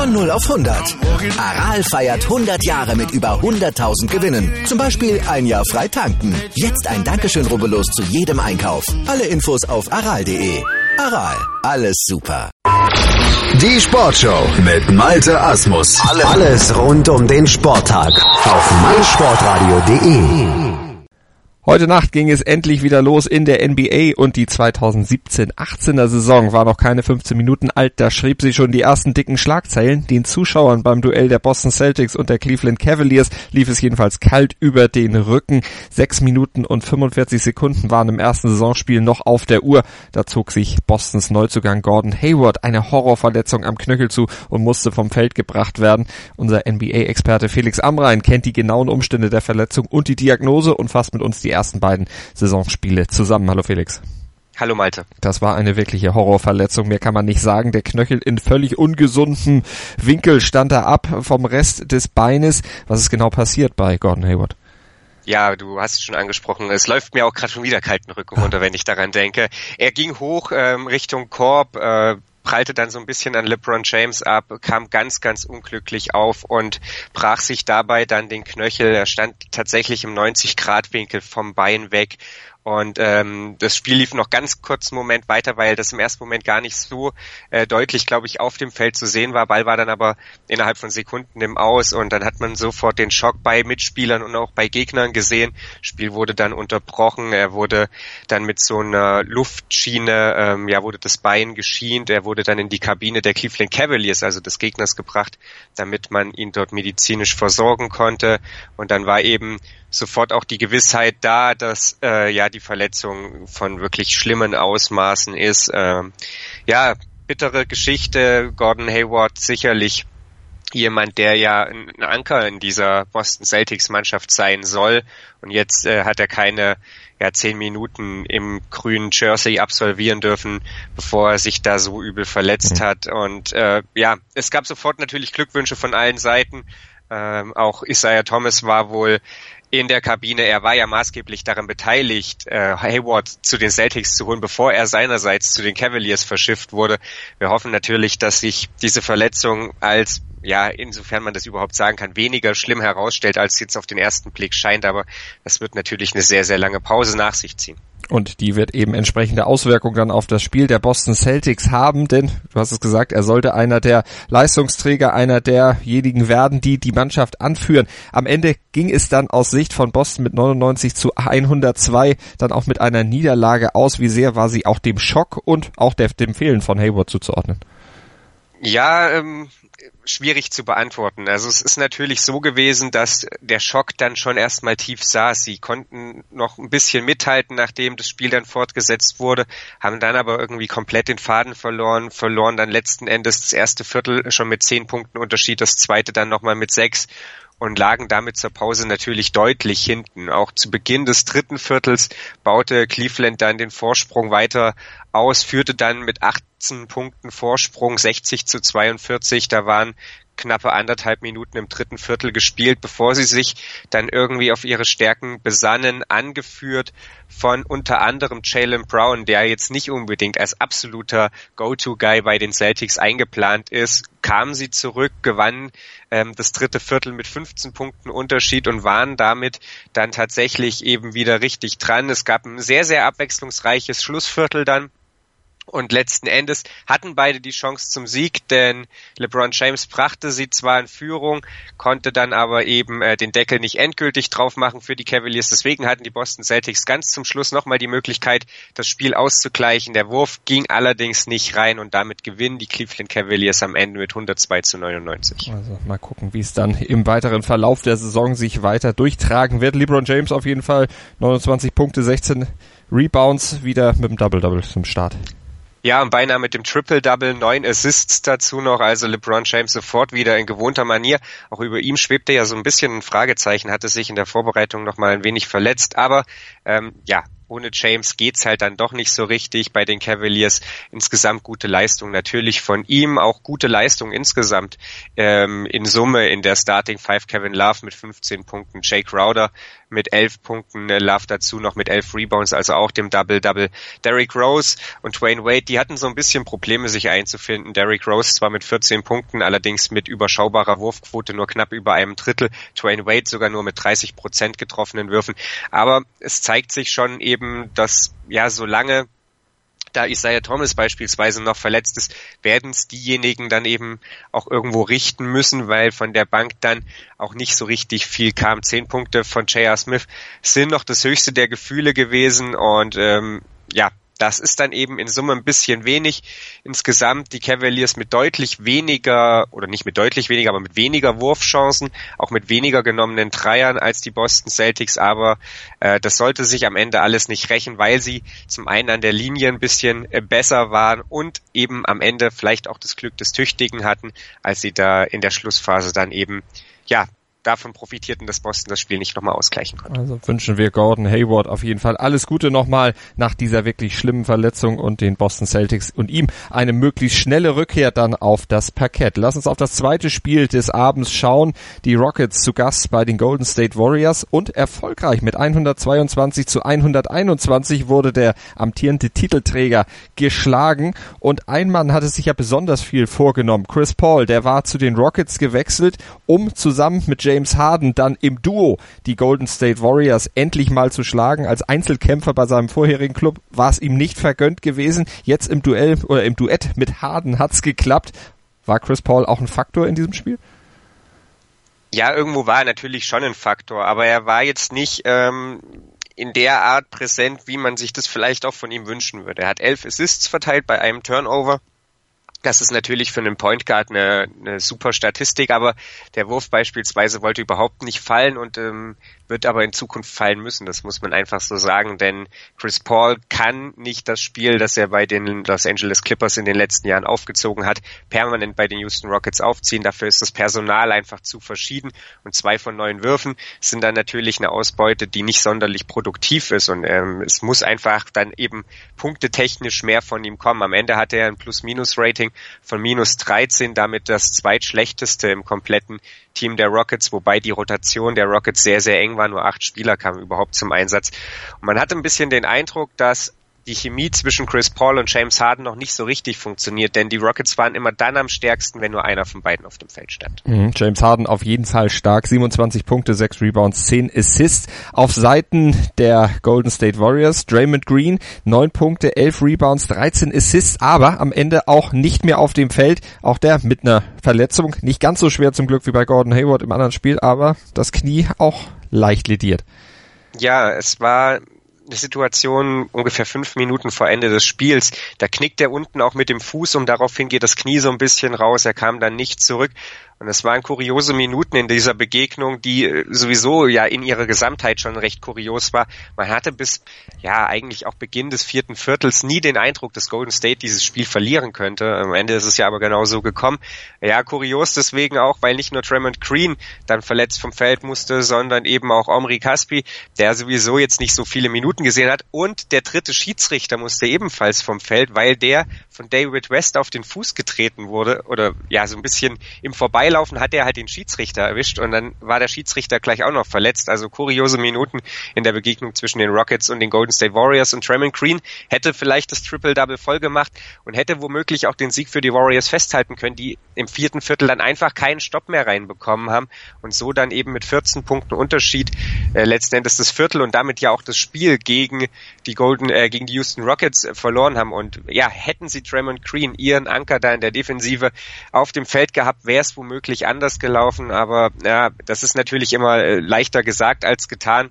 Von 0 auf 100. Aral feiert 100 Jahre mit über 100.000 Gewinnen. Zum Beispiel ein Jahr frei tanken. Jetzt ein Dankeschön, rubbellos zu jedem Einkauf. Alle Infos auf aral.de. Aral, alles super. Die Sportshow mit Malte Asmus. Alles rund um den Sporttag auf meinsportradio.de. Heute Nacht ging es endlich wieder los in der NBA und die 2017-18er Saison war noch keine 15 Minuten alt. Da schrieb sie schon die ersten dicken Schlagzeilen. Den Zuschauern beim Duell der Boston Celtics und der Cleveland Cavaliers lief es jedenfalls kalt über den Rücken. 6 Minuten und 45 Sekunden waren im ersten Saisonspiel noch auf der Uhr. Da zog sich Bostons Neuzugang Gordon Hayward eine Horrorverletzung am Knöchel zu und musste vom Feld gebracht werden. Unser NBA-Experte Felix Amrain kennt die genauen Umstände der Verletzung und die Diagnose und fasst mit uns die ersten beiden Saisonspiele zusammen. Hallo Felix. Hallo Malte. Das war eine wirkliche Horrorverletzung, mehr kann man nicht sagen. Der Knöchel in völlig ungesundem Winkel stand da ab vom Rest des Beines. Was ist genau passiert bei Gordon Hayward? Ja, du hast es schon angesprochen. Es läuft mir auch gerade schon wieder kalten Rücken runter, wenn ich daran denke. Er ging hoch Richtung Korb, prallte dann so ein bisschen an LeBron James ab, kam ganz, ganz unglücklich auf und brach sich dabei dann den Knöchel. Er stand tatsächlich im 90-Grad-Winkel vom Bein weg. Und das Spiel lief noch ganz kurz einen Moment weiter, weil das im ersten Moment gar nicht so deutlich, glaube ich, auf dem Feld zu sehen war. Ball war dann aber innerhalb von Sekunden im Aus und dann hat man sofort den Schock bei Mitspielern und auch bei Gegnern gesehen. Das Spiel wurde dann unterbrochen. Er wurde dann mit so einer Luftschiene, wurde das Bein geschient. Er wurde dann in die Kabine der Cleveland Cavaliers, also des Gegners, gebracht, damit man ihn dort medizinisch versorgen konnte. Und dann war eben sofort auch die Gewissheit da, dass die Verletzung von wirklich schlimmen Ausmaßen ist. Bittere Geschichte. Gordon Hayward sicherlich jemand, der ja ein Anker in dieser Boston Celtics Mannschaft sein soll. Und jetzt hat er keine 10 Minuten im grünen Jersey absolvieren dürfen, bevor er sich da so übel verletzt hat. Und es gab sofort natürlich Glückwünsche von allen Seiten. Auch Isaiah Thomas war wohl in der Kabine. Er war ja maßgeblich daran beteiligt, Hayward zu den Celtics zu holen, bevor er seinerseits zu den Cavaliers verschifft wurde. Wir hoffen natürlich, dass sich diese Verletzung als, insofern man das überhaupt sagen kann, weniger schlimm herausstellt, als jetzt auf den ersten Blick scheint. Aber das wird natürlich eine sehr, sehr lange Pause nach sich ziehen. Und die wird eben entsprechende Auswirkungen dann auf das Spiel der Boston Celtics haben, denn, du hast es gesagt, er sollte einer der Leistungsträger, einer derjenigen werden, die die Mannschaft anführen. Am Ende ging es dann aus Sicht von Boston mit 99-102 dann auch mit einer Niederlage aus. Wie sehr war sie auch dem Schock und auch dem Fehlen von Hayward zuzuordnen? Ja, schwierig zu beantworten. Also es ist natürlich so gewesen, dass der Schock dann schon erstmal tief saß. Sie konnten noch ein bisschen mithalten, nachdem das Spiel dann fortgesetzt wurde, haben dann aber irgendwie komplett den Faden verloren dann letzten Endes das erste Viertel schon mit 10 Punkten Unterschied, das zweite dann nochmal mit 6 und lagen damit zur Pause natürlich deutlich hinten. Auch zu Beginn des dritten Viertels baute Cleveland dann den Vorsprung weiter aus, führte dann mit 18 Punkten Vorsprung 60-42. Da waren knappe 1,5 Minuten im dritten Viertel gespielt, bevor sie sich dann irgendwie auf ihre Stärken besannen, angeführt von unter anderem Jaylen Brown, der jetzt nicht unbedingt als absoluter Go-To-Guy bei den Celtics eingeplant ist, kamen sie zurück, gewannen das dritte Viertel mit 15 Punkten Unterschied und waren damit dann tatsächlich eben wieder richtig dran. Es gab ein sehr, sehr abwechslungsreiches Schlussviertel dann. Und letzten Endes hatten beide die Chance zum Sieg, denn LeBron James brachte sie zwar in Führung, konnte dann aber eben den Deckel nicht endgültig drauf machen für die Cavaliers. Deswegen hatten die Boston Celtics ganz zum Schluss nochmal die Möglichkeit, das Spiel auszugleichen. Der Wurf ging allerdings nicht rein und damit gewinnen die Cleveland Cavaliers am Ende mit 102-99. Also mal gucken, wie es dann im weiteren Verlauf der Saison sich weiter durchtragen wird. LeBron James auf jeden Fall 29 Punkte, 16 Rebounds, wieder mit dem Double-Double zum Start. Ja, und beinahe mit dem Triple-Double, 9 Assists dazu noch, also LeBron James sofort wieder in gewohnter Manier. Auch über ihm schwebte ja so ein bisschen ein Fragezeichen, hatte sich in der Vorbereitung noch mal ein wenig verletzt, aber ohne James geht's halt dann doch nicht so richtig bei den Cavaliers. Insgesamt gute Leistung natürlich von ihm, auch gute Leistung insgesamt in Summe in der Starting Five. Kevin Love mit 15 Punkten, Jay Crowder mit 11 Punkten, Love dazu noch mit 11 Rebounds, also auch dem Double-Double. Derrick Rose und Dwayne Wade, die hatten so ein bisschen Probleme, sich einzufinden. Derrick Rose zwar mit 14 Punkten, allerdings mit überschaubarer Wurfquote, nur knapp über einem Drittel. Dwayne Wade sogar nur mit 30% getroffenen Würfen. Aber es zeigt sich schon eben, dass ja, solange da Isaiah Thomas beispielsweise noch verletzt ist, werden es diejenigen dann eben auch irgendwo richten müssen, weil von der Bank dann auch nicht so richtig viel kam. 10 Punkte von J.R. Smith sind noch das höchste der Gefühle gewesen und ja, das ist dann eben in Summe ein bisschen wenig. Insgesamt die Cavaliers mit deutlich weniger, oder nicht mit deutlich weniger, aber mit weniger Wurfchancen, auch mit weniger genommenen Dreiern als die Boston Celtics, aber das sollte sich am Ende alles nicht rächen, weil sie zum einen an der Linie ein bisschen besser waren und eben am Ende vielleicht auch das Glück des Tüchtigen hatten, als sie da in der Schlussphase dann eben, ja, davon profitierten, dass Boston das Spiel nicht nochmal ausgleichen konnte. Also wünschen wir Gordon Hayward auf jeden Fall alles Gute nochmal nach dieser wirklich schlimmen Verletzung und den Boston Celtics und ihm eine möglichst schnelle Rückkehr dann auf das Parkett. Lass uns auf das zweite Spiel des Abends schauen. Die Rockets zu Gast bei den Golden State Warriors und erfolgreich mit 122-121 wurde der amtierende Titelträger geschlagen und ein Mann hatte sich ja besonders viel vorgenommen. Chris Paul, der war zu den Rockets gewechselt, um zusammen mit James Harden dann im Duo die Golden State Warriors endlich mal zu schlagen. Als Einzelkämpfer bei seinem vorherigen Club war es ihm nicht vergönnt gewesen. Jetzt im Duell oder im Duett mit Harden hat's geklappt. War Chris Paul auch ein Faktor in diesem Spiel? Ja, irgendwo war er natürlich schon ein Faktor, aber er war jetzt nicht in der Art präsent, wie man sich das vielleicht auch von ihm wünschen würde. Er hat 11 Assists verteilt bei einem Turnover. Das ist natürlich für einen Point Guard eine super Statistik, aber der Wurf beispielsweise wollte überhaupt nicht fallen und wird aber in Zukunft fallen müssen. Das muss man einfach so sagen, denn Chris Paul kann nicht das Spiel, das er bei den Los Angeles Clippers in den letzten Jahren aufgezogen hat, permanent bei den Houston Rockets aufziehen. Dafür ist das Personal einfach zu verschieden und 2 von 9 Würfen sind dann natürlich eine Ausbeute, die nicht sonderlich produktiv ist und es muss einfach dann eben punktetechnisch mehr von ihm kommen. Am Ende hatte er ein Plus-Minus-Rating von -13, damit das zweitschlechteste im kompletten Team der Rockets, wobei die Rotation der Rockets sehr, sehr eng war. Nur 8 Spieler kamen überhaupt zum Einsatz. Und man hatte ein bisschen den Eindruck, dass die Chemie zwischen Chris Paul und James Harden noch nicht so richtig funktioniert, denn die Rockets waren immer dann am stärksten, wenn nur einer von beiden auf dem Feld stand. James Harden auf jeden Fall stark, 27 Punkte, 6 Rebounds, 10 Assists. Auf Seiten der Golden State Warriors, Draymond Green, 9 Punkte, 11 Rebounds, 13 Assists, aber am Ende auch nicht mehr auf dem Feld. Auch der mit einer Verletzung, nicht ganz so schwer zum Glück wie bei Gordon Hayward im anderen Spiel, aber das Knie auch leicht lediert. Ja, es war eine Situation ungefähr 5 Minuten vor Ende des Spiels. Da knickt er unten auch mit dem Fuß und daraufhin geht das Knie so ein bisschen raus. Er kam dann nicht zurück. Und es waren kuriose Minuten in dieser Begegnung, die sowieso ja in ihrer Gesamtheit schon recht kurios war. Man hatte bis ja eigentlich auch Beginn des 4. Viertels nie den Eindruck, dass Golden State dieses Spiel verlieren könnte. Am Ende ist es ja aber genau so gekommen. Ja, kurios deswegen auch, weil nicht nur Draymond Green dann verletzt vom Feld musste, sondern eben auch Omri Caspi, der sowieso jetzt nicht so viele Minuten gesehen hat. Und der dritte Schiedsrichter musste ebenfalls vom Feld, weil der von David West auf den Fuß getreten wurde oder ja so ein bisschen im Vorbeilaufen hat er halt den Schiedsrichter erwischt und dann war der Schiedsrichter gleich auch noch verletzt. Also kuriose Minuten in der Begegnung zwischen den Rockets und den Golden State Warriors und Draymond Green hätte vielleicht das Triple-Double voll gemacht und hätte womöglich auch den Sieg für die Warriors festhalten können, die im 4. Viertel dann einfach keinen Stopp mehr reinbekommen haben und so dann eben mit 14 Punkten Unterschied letzten Endes das Viertel und damit ja auch das Spiel gegen die Houston Rockets verloren haben. Und ja, hätten sie Draymond Green, ihren Anker da in der Defensive auf dem Feld gehabt, wäre es womöglich anders gelaufen, aber ja, das ist natürlich immer leichter gesagt als getan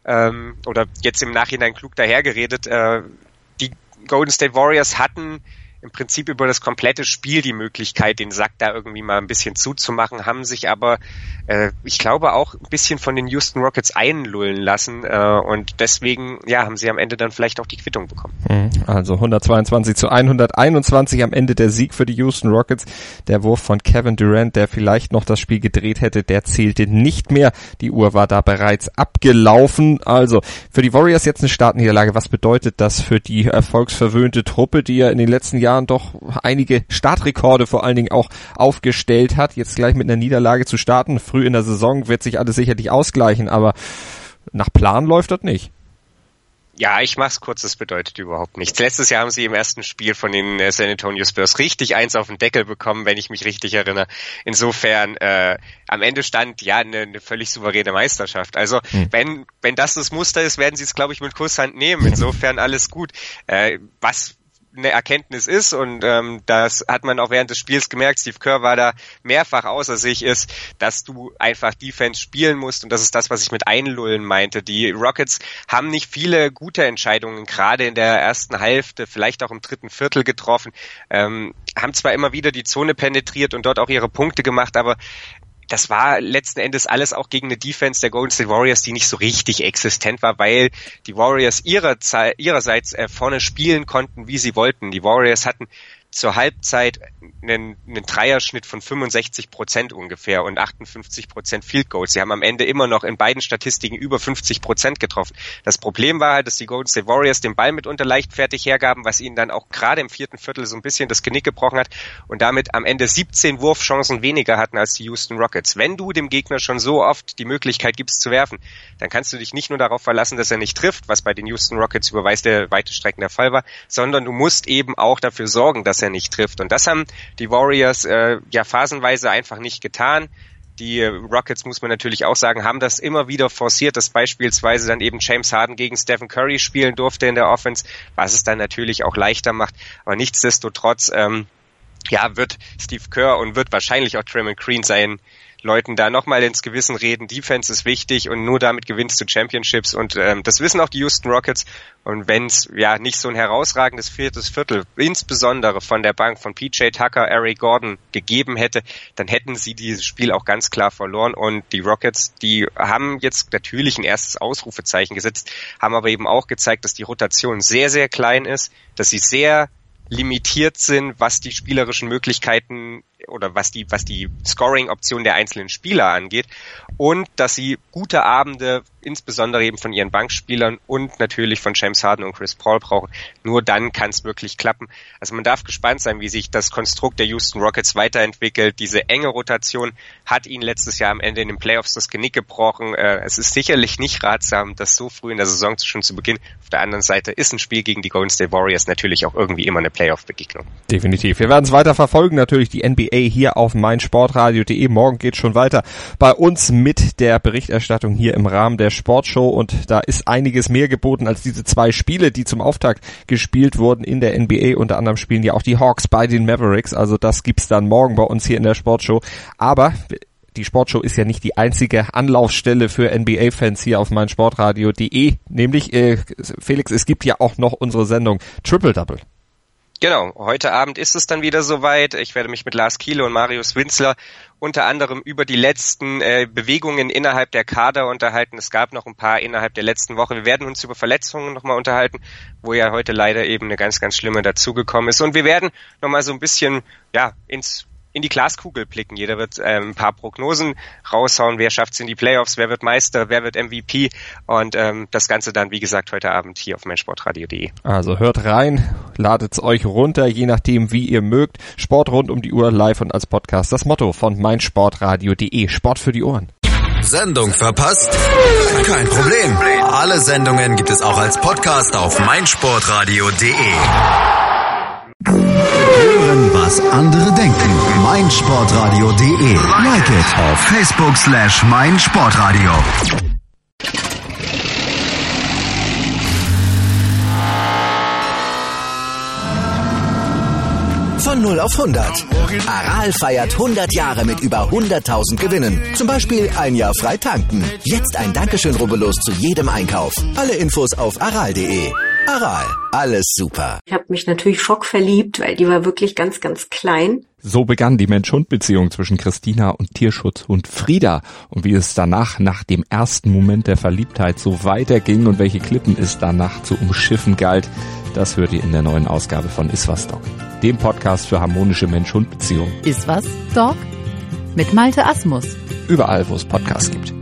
oder jetzt im Nachhinein klug dahergeredet. Die Golden State Warriors hatten im Prinzip über das komplette Spiel die Möglichkeit, den Sack da irgendwie mal ein bisschen zuzumachen, haben sich aber, ich glaube, auch ein bisschen von den Houston Rockets einlullen lassen und deswegen, ja, haben sie am Ende dann vielleicht auch die Quittung bekommen. Also 122-121 am Ende der Sieg für die Houston Rockets. Der Wurf von Kevin Durant, der vielleicht noch das Spiel gedreht hätte, der zählte nicht mehr. Die Uhr war da bereits abgelaufen. Also für die Warriors jetzt eine Startniederlage. Was bedeutet das für die erfolgsverwöhnte Truppe, die ja in den letzten Jahren doch einige Startrekorde vor allen Dingen auch aufgestellt hat? Jetzt gleich mit einer Niederlage zu starten, früh in der Saison, wird sich alles sicherlich ausgleichen, aber nach Plan läuft das nicht. Ja, ich mach's kurz, das bedeutet überhaupt nichts. Letztes Jahr haben sie im ersten Spiel von den San Antonio Spurs richtig eins auf den Deckel bekommen, wenn ich mich richtig erinnere. Insofern, am Ende stand ja eine völlig souveräne Meisterschaft. Also wenn das Muster ist, werden sie es, glaube ich, mit Kusshand nehmen. Insofern alles gut. Was eine Erkenntnis ist und das hat man auch während des Spiels gemerkt, Steve Kerr war da mehrfach außer sich, ist, dass du einfach Defense spielen musst und das ist das, was ich mit Einlullen meinte. Die Rockets haben nicht viele gute Entscheidungen, gerade in der ersten Hälfte, vielleicht auch im dritten Viertel getroffen, haben zwar immer wieder die Zone penetriert und dort auch ihre Punkte gemacht, aber das war letzten Endes alles auch gegen eine Defense der Golden State Warriors, die nicht so richtig existent war, weil die Warriors ihrerseits vorne spielen konnten, wie sie wollten. Die Warriors hatten zur Halbzeit einen Dreierschnitt von 65% ungefähr und 58% Field Goals. Sie haben am Ende immer noch in beiden Statistiken über 50% getroffen. Das Problem war halt, dass die Golden State Warriors den Ball mitunter leichtfertig hergaben, was ihnen dann auch gerade im vierten Viertel so ein bisschen das Genick gebrochen hat und damit am Ende 17 Wurfchancen weniger hatten als die Houston Rockets. Wenn du dem Gegner schon so oft die Möglichkeit gibst zu werfen, dann kannst du dich nicht nur darauf verlassen, dass er nicht trifft, was bei den Houston Rockets über weite Strecken der Fall war, sondern du musst eben auch dafür sorgen, dass er nicht trifft. Und das haben die Warriors phasenweise einfach nicht getan. Die Rockets, muss man natürlich auch sagen, haben das immer wieder forciert, dass beispielsweise dann eben James Harden gegen Stephen Curry spielen durfte in der Offense, was es dann natürlich auch leichter macht. Aber nichtsdestotrotz wird Steve Kerr und wird wahrscheinlich auch Draymond Green seinen Leuten da nochmal ins Gewissen reden, Defense ist wichtig und nur damit gewinnst du Championships und das wissen auch die Houston Rockets und wenn es nicht so ein herausragendes viertes Viertel, insbesondere von der Bank von PJ Tucker, Eric Gordon gegeben hätte, dann hätten sie dieses Spiel auch ganz klar verloren und die Rockets, die haben jetzt natürlich ein erstes Ausrufezeichen gesetzt, haben aber eben auch gezeigt, dass die Rotation sehr, sehr klein ist, dass sie sehr limitiert sind, was die spielerischen Möglichkeiten oder was die Scoring-Optionen der einzelnen Spieler angeht und dass sie gute Abende, insbesondere eben von ihren Bankspielern und natürlich von James Harden und Chris Paul brauchen. Nur dann kann es wirklich klappen. Also man darf gespannt sein, wie sich das Konstrukt der Houston Rockets weiterentwickelt. Diese enge Rotation hat ihnen letztes Jahr am Ende in den Playoffs das Genick gebrochen. Es ist sicherlich nicht ratsam, das so früh in der Saison schon zu Beginn. Auf der anderen Seite ist ein Spiel gegen die Golden State Warriors natürlich auch irgendwie immer eine Playoff-Begegnung. Definitiv. Wir werden es weiter verfolgen, natürlich die NBA hier auf meinsportradio.de. Morgen geht schon weiter bei uns mit der Berichterstattung hier im Rahmen der Sportshow und da ist einiges mehr geboten als diese 2 Spiele, die zum Auftakt gespielt wurden in der NBA. Unter anderem spielen ja auch die Hawks bei den Mavericks, also das gibt's dann morgen bei uns hier in der Sportshow. Aber die Sportshow ist ja nicht die einzige Anlaufstelle für NBA-Fans hier auf meinsportradio.de, nämlich, Felix, es gibt ja auch noch unsere Sendung Triple Double. Genau, heute Abend ist es dann wieder soweit. Ich werde mich mit Lars Kiele und Marius Winzler unter anderem über die letzten Bewegungen innerhalb der Kader unterhalten. Es gab noch ein paar innerhalb der letzten Woche. Wir werden uns über Verletzungen nochmal unterhalten, wo ja heute leider eben eine ganz, ganz schlimme dazugekommen ist. Und wir werden nochmal so ein bisschen in die Glaskugel blicken. Jeder wird ein paar Prognosen raushauen. Wer schafft es in die Playoffs? Wer wird Meister? Wer wird MVP? Und das Ganze dann, wie gesagt, heute Abend hier auf meinsportradio.de. Also hört rein, ladet's euch runter, je nachdem, wie ihr mögt. Sport rund um die Uhr, live und als Podcast. Das Motto von meinsportradio.de. Sport für die Ohren. Sendung verpasst? Kein Problem. Alle Sendungen gibt es auch als Podcast auf meinsportradio.de. Hören, was andere denken. meinsportradio.de. Like it auf Facebook/meinsportradio. Von 0 auf 100. Aral feiert 100 Jahre mit über 100.000 Gewinnen. Zum Beispiel ein Jahr frei tanken. Jetzt ein Dankeschön, rubbellos zu jedem Einkauf. Alle Infos auf aral.de. Aral, alles super. Ich habe mich natürlich schockverliebt, weil die war wirklich ganz, ganz klein. So begann die Mensch-Hund-Beziehung zwischen Christina und Tierschutzhund Frieda. Und wie es danach, nach dem ersten Moment der Verliebtheit, so weiterging und welche Klippen es danach zu umschiffen galt, das hört ihr in der neuen Ausgabe von Iswas Dog, dem Podcast für harmonische Mensch-Hund-Beziehungen. Iswas Dog? Mit Malte Asmus. Überall, wo es Podcasts gibt.